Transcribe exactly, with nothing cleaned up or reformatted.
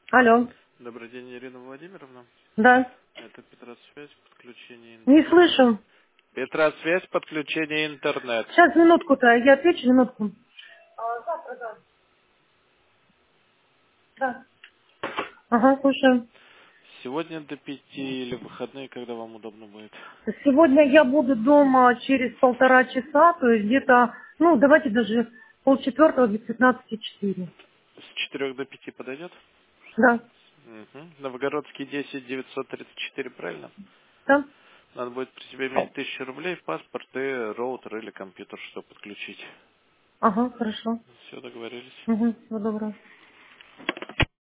Алло. Добрый день, Ирина Владимировна. Да. Это Петросвязь, подключение Не интернет. слышу. Петросвязь, подключение интернет. Сейчас, минутку-то, я отвечу, минутку. Да. Ага, слушаю. Сегодня до пяти или в выходные, когда вам удобно будет? Сегодня я буду дома через полтора часа, то есть где-то, ну, давайте даже полчетвертого до пятнадцати четыре. С четырех до пяти подойдет? Да. Угу. Новогородский десять девятьсот тридцать четыре, правильно? Да? Надо будет при себе иметь тысячу рублей, паспорт и роутер или компьютер, чтобы подключить. Ага, хорошо. Все, договорились. Угу, всего доброго.